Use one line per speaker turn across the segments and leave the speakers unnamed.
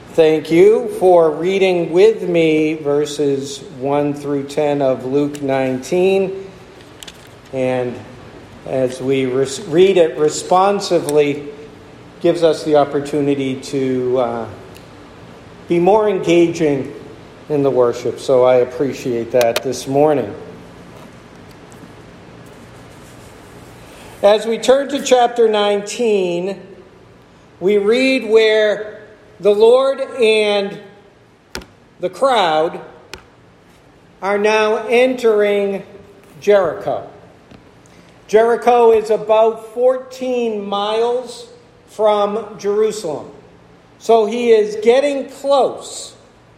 Thank you for reading with me verses 1 through 10 of Luke 19. And as we read it responsively, gives us the opportunity to be more engaging in the worship. So I appreciate that this morning. As we turn to chapter 19, we read where the Lord and the crowd are now entering Jericho. Jericho is about 14 miles from Jerusalem. So he is getting close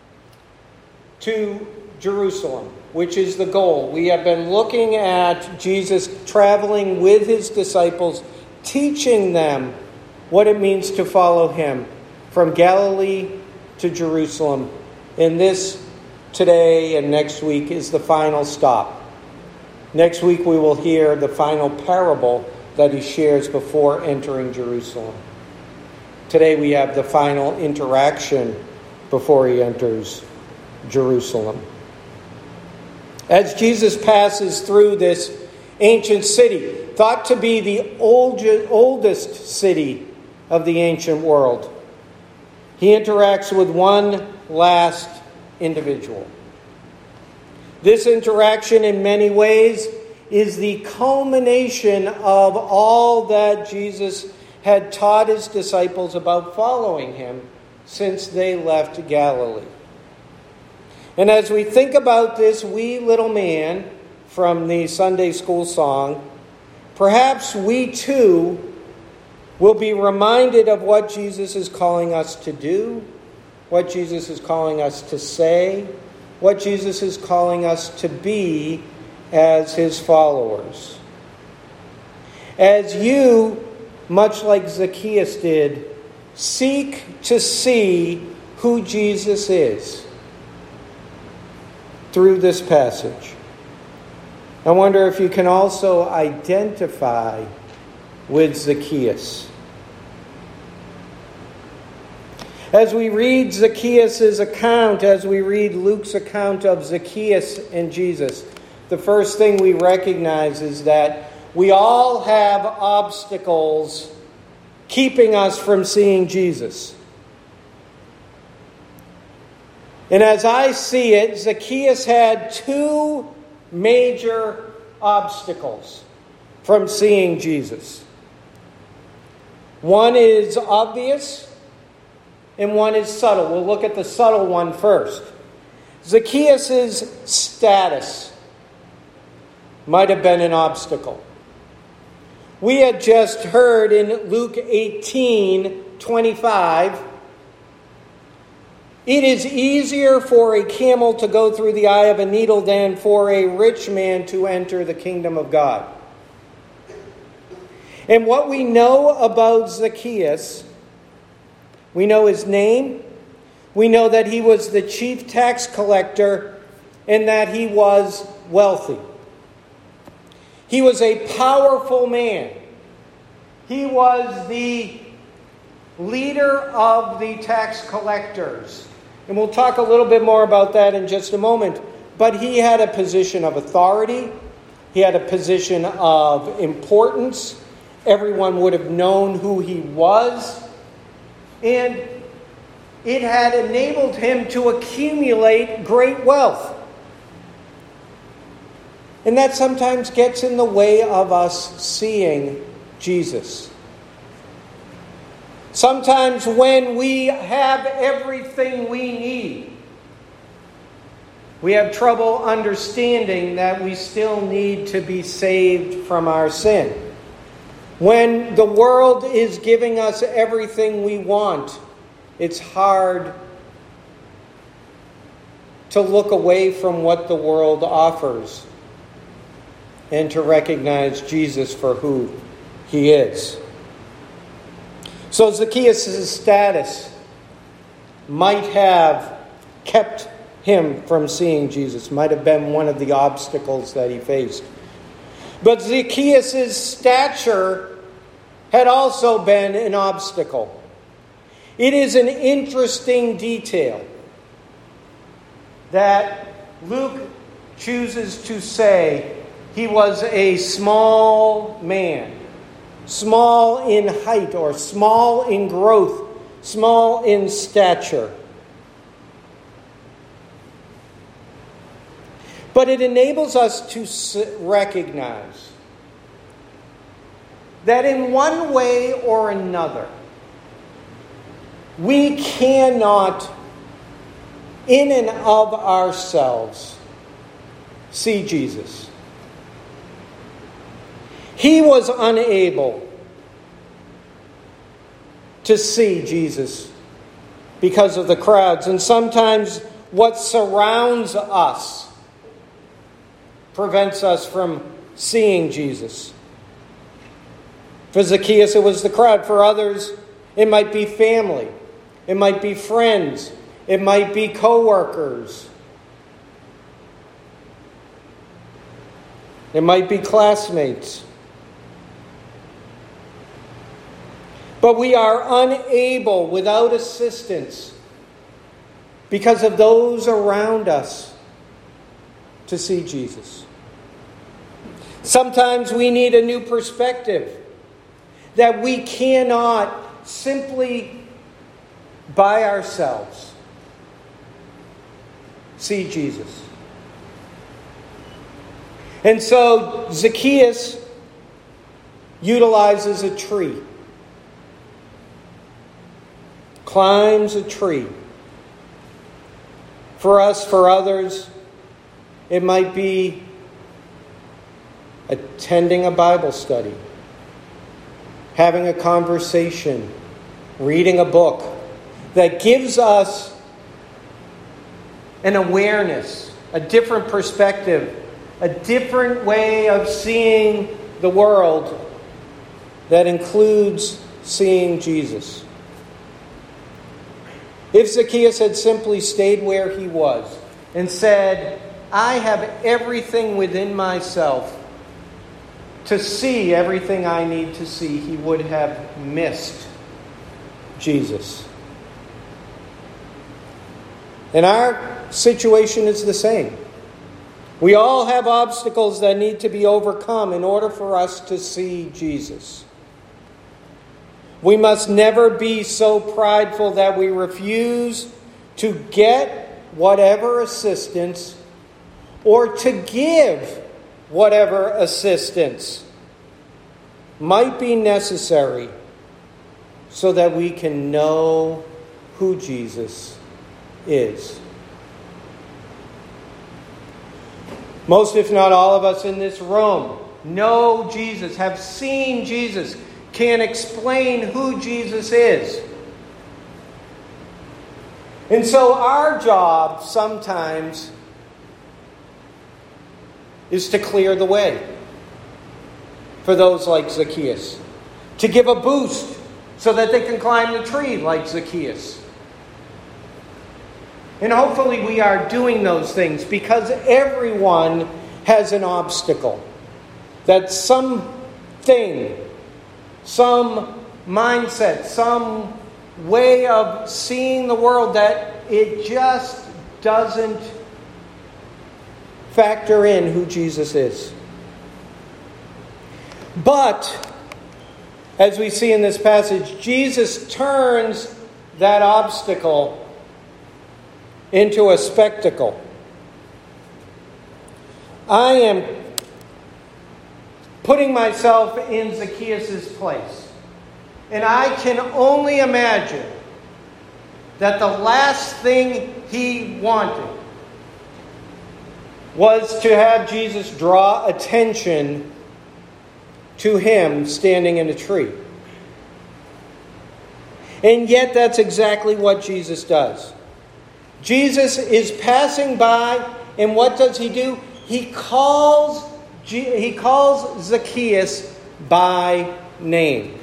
to Jerusalem, which is the goal. We have been looking at Jesus traveling with his disciples, teaching them what it means to follow him from Galilee to Jerusalem. And this today and next week is the final stop. Next week we will hear the final parable that he shares before entering Jerusalem. Today we have the final interaction before he enters Jerusalem. As Jesus passes through this ancient city, thought to be the oldest city of the ancient world, he interacts with one last individual. This interaction, in many ways, is the culmination of all that Jesus had taught his disciples about following him since they left Galilee. And as we think about this wee little man from the Sunday school song, perhaps we too will be reminded of what Jesus is calling us to do, what Jesus is calling us to say, what Jesus is calling us to be as his followers. As you, much like Zacchaeus did, seek to see who Jesus is through this passage, I wonder if you can also identify with Zacchaeus. As we read Zacchaeus' account, as we read Luke's account of Zacchaeus and Jesus, the first thing we recognize is that we all have obstacles keeping us from seeing Jesus. And as I see it, Zacchaeus had two major obstacles from seeing Jesus. One is obvious, and one is subtle. We'll look at the subtle one first. Zacchaeus' status might have been an obstacle. We had just heard in Luke 18:25, it is easier for a camel to go through the eye of a needle than for a rich man to enter the kingdom of God. And what we know about Zacchaeus, we know his name, we know that he was the chief tax collector, and that he was wealthy. He was a powerful man. He was the leader of the tax collectors. And we'll talk a little bit more about that in just a moment. But he had a position of authority. He had a position of importance. Everyone would have known who he was. And it had enabled him to accumulate great wealth. And that sometimes gets in the way of us seeing Jesus. Sometimes when we have everything we need, we have trouble understanding that we still need to be saved from our sin. When the world is giving us everything we want, it's hard to look away from what the world offers and to recognize Jesus for who he is. So Zacchaeus' status might have kept him from seeing Jesus, might have been one of the obstacles that he faced. But Zacchaeus' stature had also been an obstacle. It is an interesting detail that Luke chooses to say he was a small man, small in height or small in growth, small in stature. But it enables us to recognize that in one way or another, we cannot, in and of ourselves, see Jesus. He was unable to see Jesus because of the crowds. And sometimes what surrounds us prevents us from seeing Jesus. For Zacchaeus, it was the crowd. For others, it might be family. It might be friends. It might be co-workers. It might be classmates. But we are unable, without assistance, because of those around us, to see Jesus. Sometimes we need a new perspective that we cannot simply by ourselves see Jesus. And so Zacchaeus utilizes a tree, climbs a tree. For us, for others, it might be attending a Bible study, having a conversation, reading a book that gives us an awareness, a different perspective, a different way of seeing the world that includes seeing Jesus. If Zacchaeus had simply stayed where he was and said, I have everything within myself to see everything I need to see, he would have missed Jesus. And our situation is the same. We all have obstacles that need to be overcome in order for us to see Jesus. We must never be so prideful that we refuse to get whatever assistance or to give whatever assistance might be necessary so that we can know who Jesus is. Most, if not all of us in this room, know Jesus, have seen Jesus, can explain who Jesus is. And so our job sometimes is to clear the way for those like Zacchaeus, to give a boost so that they can climb the tree like Zacchaeus. And hopefully we are doing those things because everyone has an obstacle. That something, some mindset, some way of seeing the world that it just doesn't factor in who Jesus is. But, as we see in this passage, Jesus turns that obstacle into a spectacle. I am putting myself in Zacchaeus' place. And I can only imagine that the last thing he wanted was to have Jesus draw attention to him standing in a tree. And yet that's exactly what Jesus does. Jesus is passing by, and what does he do? He calls Zacchaeus by name.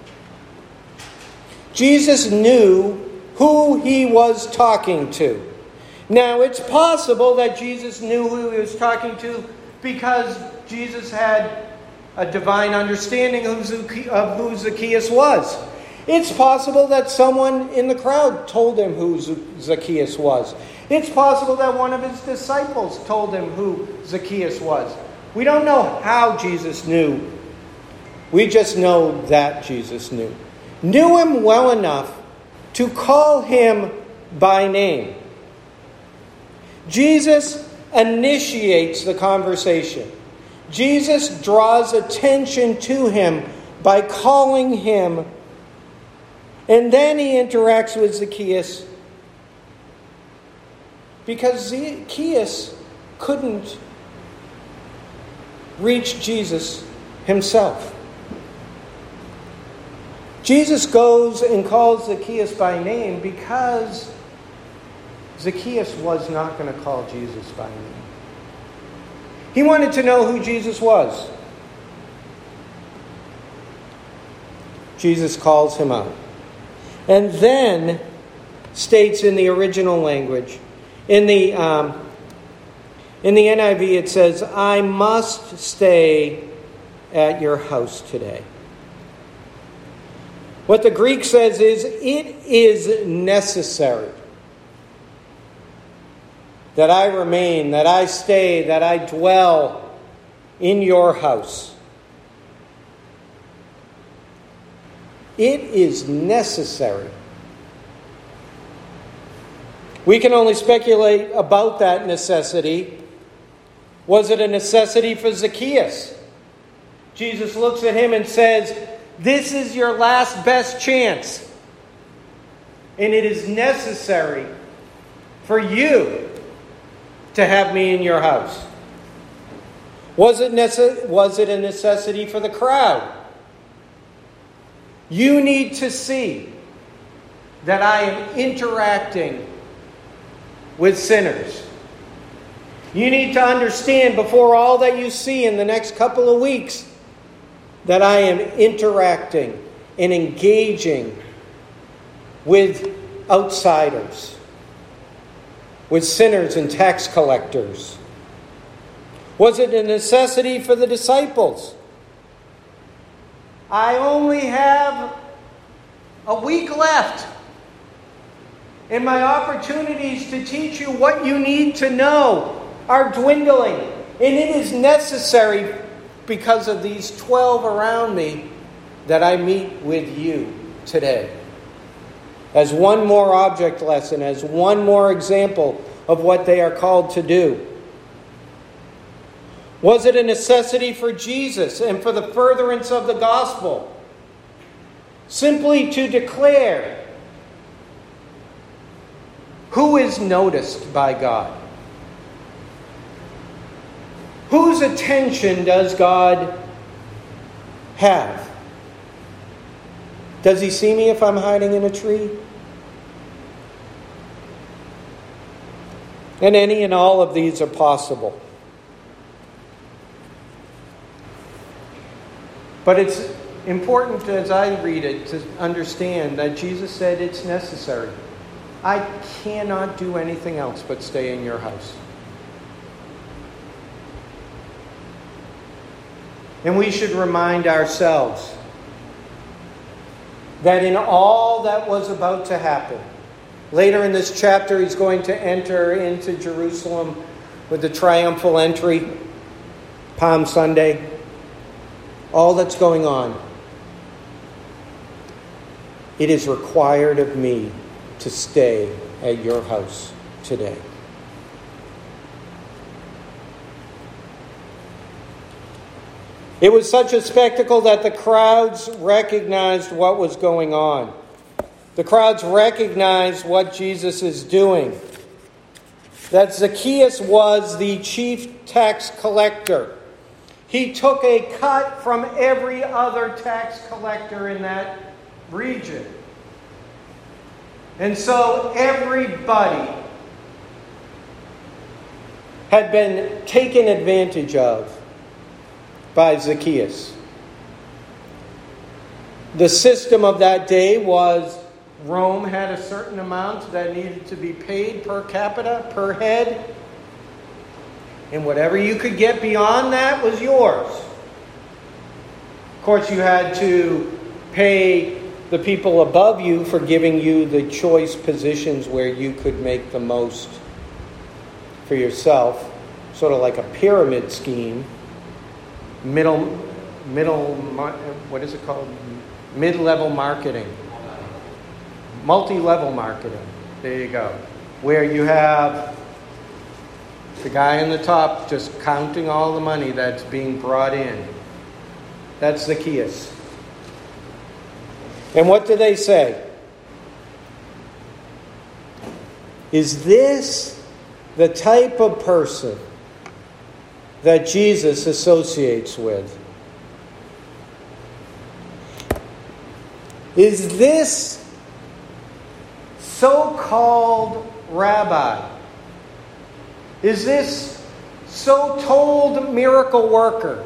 Jesus knew who he was talking to. Now, it's possible that Jesus knew who he was talking to because Jesus had a divine understanding of who Zacchaeus was. It's possible that someone in the crowd told him who Zacchaeus was. It's possible that one of his disciples told him who Zacchaeus was. We don't know how Jesus knew. We just know that Jesus knew. Knew him well enough to call him by name. Jesus initiates the conversation. Jesus draws attention to him by calling him, and then he interacts with Zacchaeus because Zacchaeus couldn't reach Jesus himself. Jesus goes and calls Zacchaeus by name because Zacchaeus was not going to call Jesus by name. He wanted to know who Jesus was. Jesus calls him out. And then states in the original language, in the NIV it says, "I must stay at your house today." What the Greek says is, it is necessary that I remain, that I stay, that I dwell in your house. It is necessary. We can only speculate about that necessity. Was it a necessity for Zacchaeus? Jesus looks at him and says, "This is your last best chance. And it is necessary for you to have me in your house." Was it a necessity for the crowd? You need to see that I am interacting with sinners. You need to understand before all that you see in the next couple of weeks that I am interacting and engaging with outsiders, with sinners and tax collectors. Was it a necessity for the disciples? I only have a week left, and my opportunities to teach you what you need to know are dwindling. And it is necessary, because of these 12 around me, that I meet with you today. As one more object lesson, as one more example of what they are called to do. Was it a necessity for Jesus and for the furtherance of the gospel simply to declare who is noticed by God? Whose attention does God have? Does he see me if I'm hiding in a tree? And any and all of these are possible. But it's important, as I read it, to understand that Jesus said it's necessary. I cannot do anything else but stay in your house. And we should remind ourselves that in all that was about to happen, later in this chapter, he's going to enter into Jerusalem with the triumphal entry, Palm Sunday. All that's going on, it is required of me to stay at your house today. It was such a spectacle that the crowds recognized what was going on. The crowds recognized what Jesus is doing. That Zacchaeus was the chief tax collector. He took a cut from every other tax collector in that region. And so everybody had been taken advantage of by Zacchaeus. The system of that day was Rome had a certain amount that needed to be paid per capita, per head. And whatever you could get beyond that was yours. Of course, you had to pay the people above you for giving you the choice positions where you could make the most for yourself, sort of like a pyramid scheme. What is it called? Mid-level marketing. Multi-level marketing. There you go. Where you have the guy on the top just counting all the money that's being brought in. That's Zacchaeus. And what do they say? Is this the type of person that Jesus associates with? Is this so-called rabbi? Is this so-told miracle worker?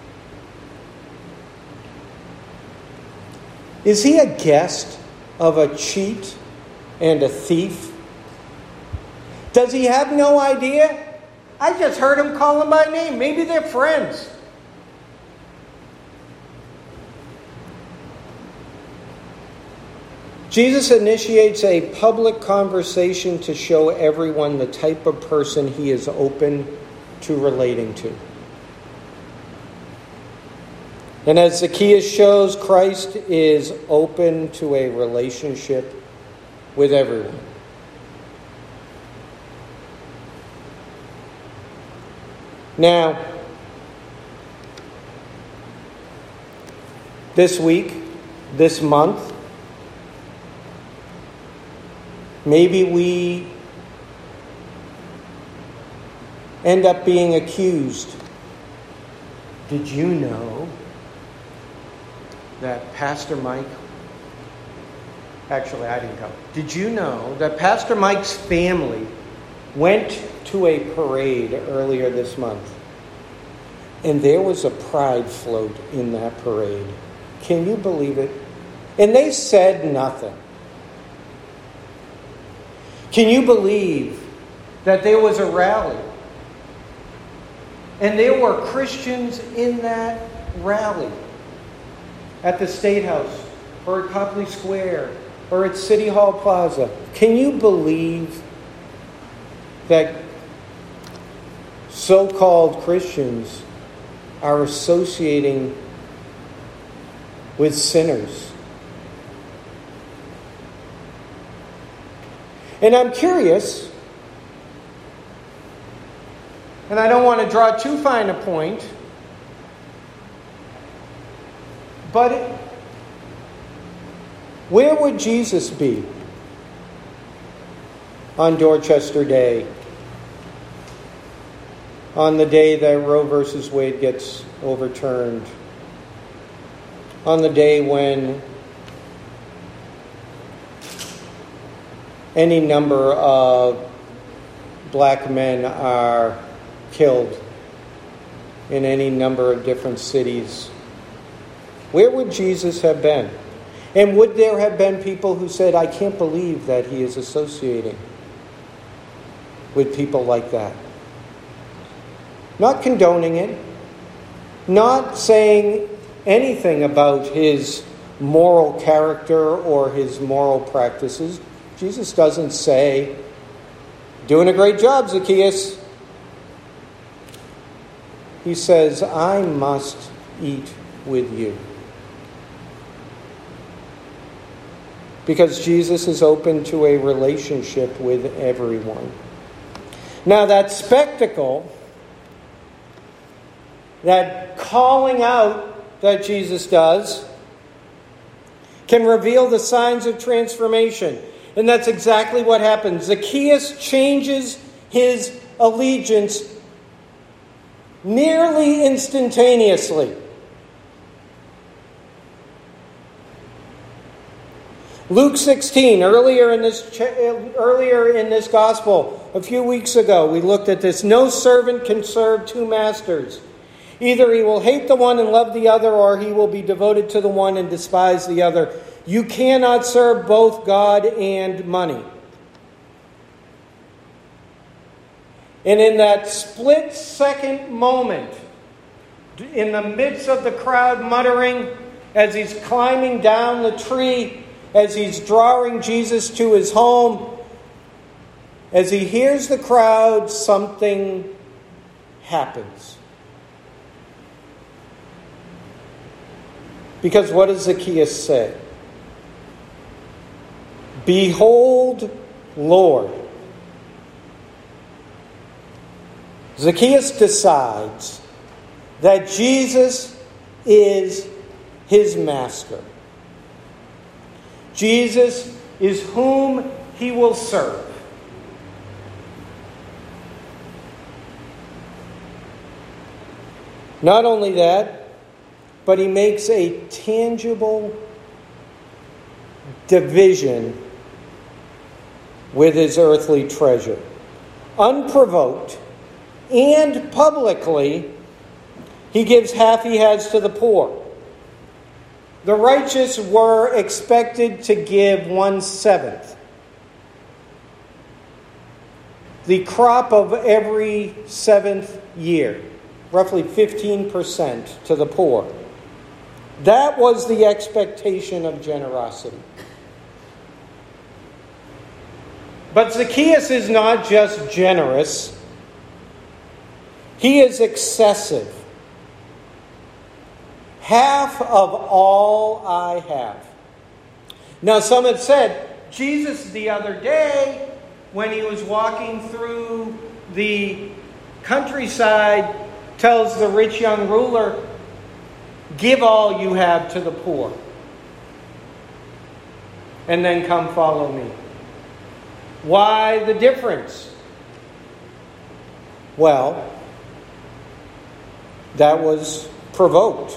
Is he a guest of a cheat and a thief? Does he have no idea? I just heard him call him by name. Maybe they're friends. Jesus initiates a public conversation to show everyone the type of person he is open to relating to. And as Zacchaeus shows, Christ is open to a relationship with everyone. Now, this week, this month, maybe we end up being accused. Did you know that Pastor Mike... Actually, I didn't go. Did you know that Pastor Mike's family went to a parade earlier this month, and there was a pride float in that parade? Can you believe it? And they said nothing. Can you believe that there was a rally and there were Christians in that rally at the State House or at Copley Square or at City Hall Plaza? Can you believe that so-called Christians are associating with sinners? And I'm curious, and I don't want to draw too fine a point, but where would Jesus be on Dorchester Day? On the day that Roe versus Wade gets overturned? On the day when any number of black men are killed in any number of different cities? Where would Jesus have been? And would there have been people who said, I can't believe that he is associating with people like that? Not condoning it, not saying anything about his moral character or his moral practices. Jesus doesn't say, doing a great job, Zacchaeus. He says, I must eat with you. Because Jesus is open to a relationship with everyone. Now that spectacle, that calling out that Jesus does, can reveal the signs of transformation. And that's exactly what happens. Zacchaeus changes his allegiance nearly instantaneously. Luke 16, earlier in this gospel, a few weeks ago, we looked at this. No servant can serve two masters. Either he will hate the one and love the other, or he will be devoted to the one and despise the other. You cannot serve both God and money. And in that split-second moment, in the midst of the crowd muttering, as he's climbing down the tree, as he's drawing Jesus to his home, as he hears the crowd, something happens. Because what does Zacchaeus say? Behold, Lord. Zacchaeus decides that Jesus is his master. Jesus is whom he will serve. Not only that, but he makes a tangible division with his earthly treasure. Unprovoked and publicly, he gives half he has to the poor. The righteous were expected to give 1/7. The crop of every 7th year, roughly 15% to the poor. That was the expectation of generosity. But Zacchaeus is not just generous, he is excessive. Half of all I have. Now, some have said, Jesus the other day, when he was walking through the countryside, tells the rich young ruler, give all you have to the poor, and then come follow me. Why the difference? Well, that was provoked.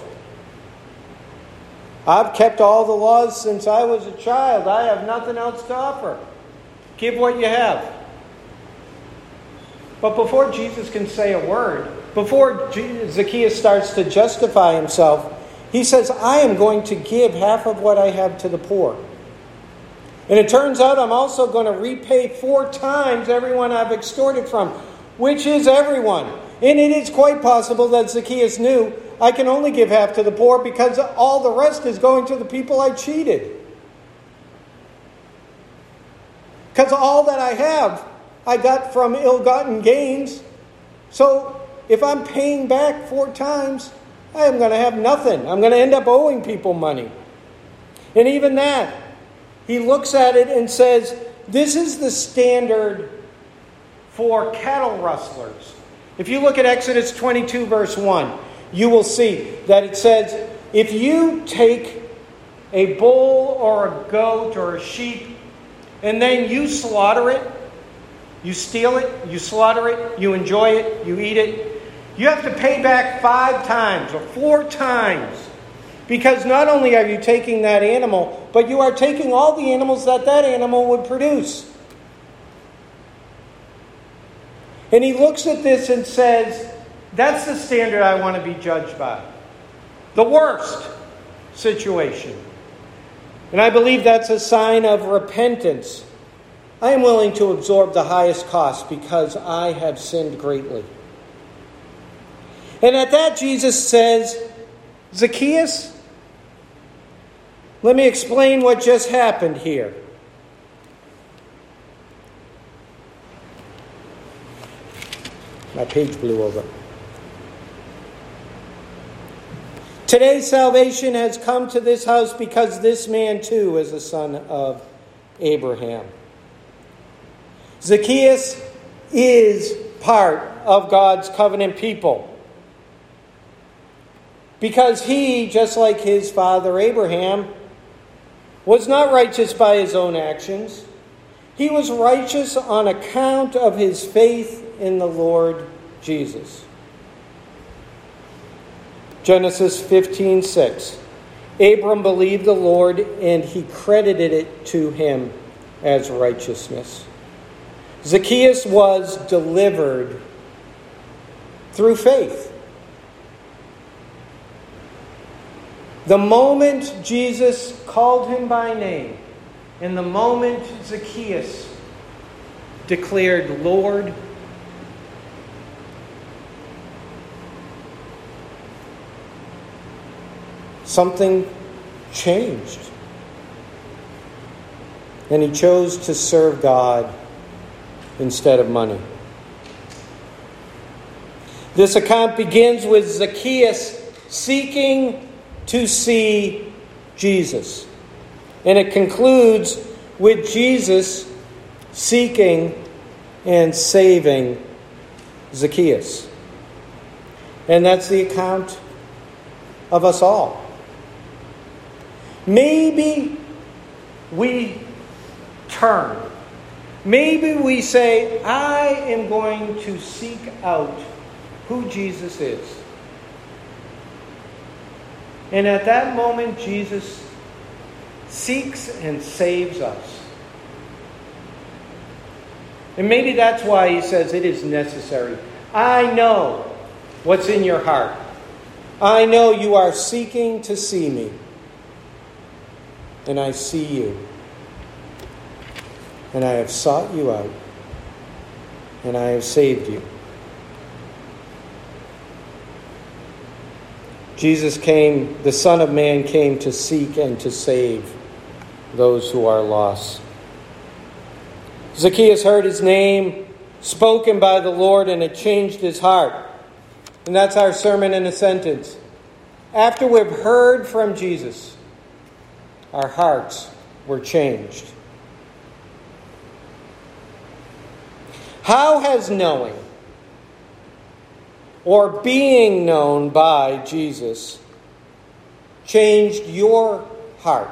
I've kept all the laws since I was a child. I have nothing else to offer. Give what you have. But before Jesus can say a word, before Zacchaeus starts to justify himself, he says, I am going to give half of what I have to the poor. And it turns out I'm also going to repay 4 times everyone I've extorted from, which is everyone. And it is quite possible that Zacchaeus knew, I can only give half to the poor because all the rest is going to the people I cheated. Because all that I have, I got from ill-gotten gains. So if I'm paying back 4 times, I am going to have nothing. I'm going to end up owing people money. And even that, he looks at it and says, this is the standard for cattle rustlers. If you look at Exodus 22, verse 1, you will see that it says, if you take a bull or a goat or a sheep, and then you slaughter it, you steal it, you slaughter it, you enjoy it, you eat it, you have to pay back 5 times or 4 times. Because not only are you taking that animal, but you are taking all the animals that animal would produce. And he looks at this and says, that's the standard I want to be judged by. The worst situation. And I believe that's a sign of repentance. I am willing to absorb the highest cost because I have sinned greatly. And at that, Jesus says, Zacchaeus, let me explain what just happened here. My page blew over. Today salvation has come to this house because this man too is a son of Abraham. Zacchaeus is part of God's covenant people. Because he, just like his father Abraham, was not righteous by his own actions. He was righteous on account of his faith in the Lord Jesus. Genesis 15:6. Abram believed the Lord, and he credited it to him as righteousness. Zacchaeus was delivered through faith. The moment Jesus called him by name, and the moment Zacchaeus declared, Lord, something changed. And he chose to serve God instead of money. This account begins with Zacchaeus seeking to see Jesus. And it concludes with Jesus seeking and saving Zacchaeus. And that's the account of us all. Maybe we turn. Maybe we say, I am going to seek out who Jesus is. And at that moment, Jesus seeks and saves us. And maybe that's why he says it is necessary. I know what's in your heart. I know you are seeking to see me. And I see you. And I have sought you out. And I have saved you. Jesus came, the Son of Man came to seek and to save those who are lost. Zacchaeus heard his name spoken by the Lord, and it changed his heart. And that's our sermon in a sentence. After we've heard from Jesus, our hearts were changed. How has knowing or being known by Jesus changed your heart?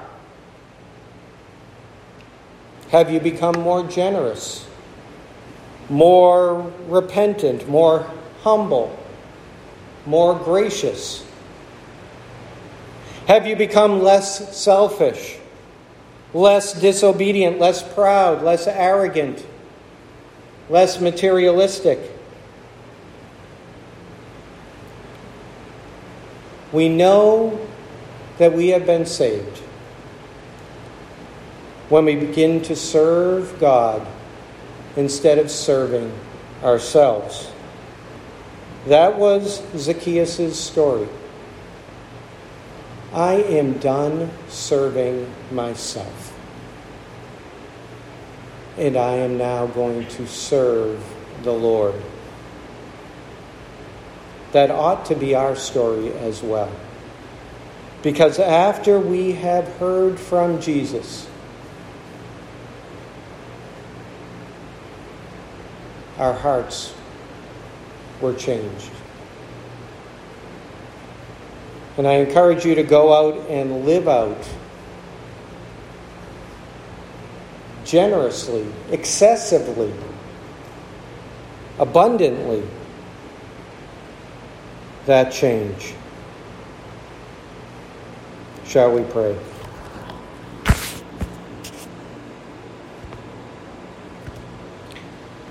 Have you become more generous, more repentant, more humble, more gracious? Have you become less selfish, less disobedient, less proud, less arrogant, less materialistic? We know that we have been saved when we begin to serve God instead of serving ourselves. That was Zacchaeus' story. I am done serving myself. And I am now going to serve the Lord. That ought to be our story as well. Because after we have heard from Jesus, our hearts were changed. And I encourage you to go out and live out generously, excessively, abundantly that change. Shall we pray?